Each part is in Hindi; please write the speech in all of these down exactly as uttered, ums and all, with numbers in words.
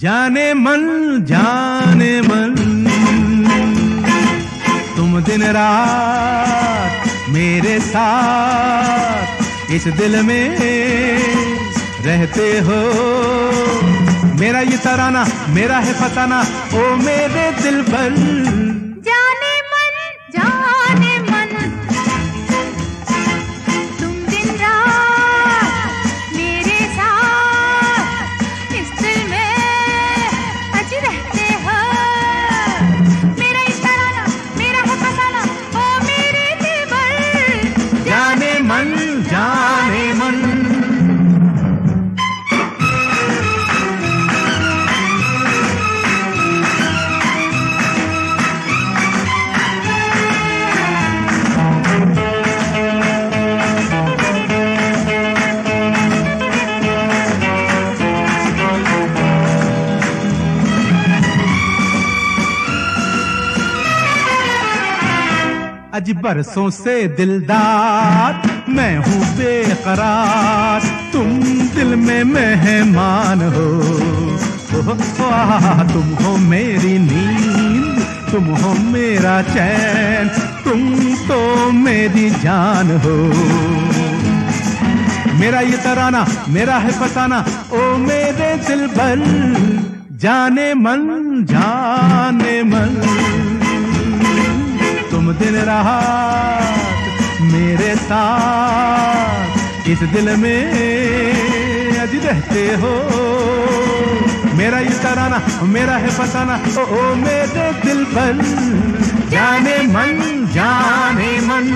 जाने मन जाने मन तुम दिन रात मेरे साथ इस दिल में रहते हो। मेरा ये तराना मेरा है फसाना ओ मेरे दिल पर। जाने मन जाने मन तुम दिन रात मेरे साथ इस दिल में अज रहते हो। मेरा ये तराना मेरा है फसाना ओ मेरे दिल पर। जाने मन जाने मन अज बरसों से दिलदार मैं हूँ बेकरार, तुम दिल में मेहमान हो। ओ, आ, तुम हो मेरी नींद, तुम हो मेरा चैन, तुम तो मेरी जान हो। मेरा ये तराना मेरा है फसाना ओ मेरे दिल भर। जाने मन जाने मन तुम दिन रात मेरे साथ इस दिल में अज रहते हो। मेरा ये तराना मेरा है फसाना ओ, ओ मेरे दिल पर। जाने मन जाने मन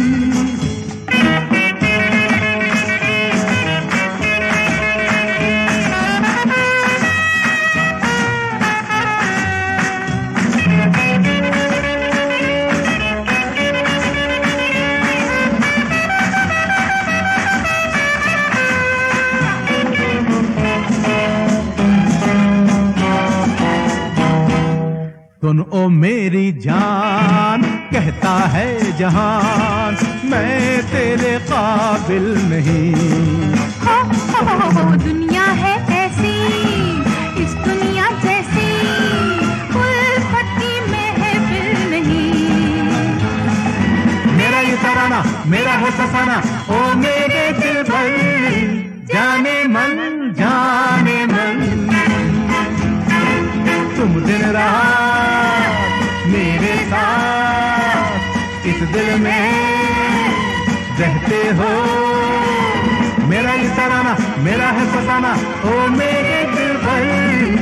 सुन ओ मेरी जान कहता है जहान मैं तेरे काबिल नहीं। हो, हो, हो, हो, दुनिया है ऐसी इस दुनिया जैसी उल्फत की महफिल नहीं। मेरा ये तराना मेरा है फसाना ओ मेरे दिल भर। जाने मन जाने मन तुम दिन रात मेरे साथ इस दिल में रहते हो। मेरा ये तराना मेरा है फसाना ओ मेरे दिल पर।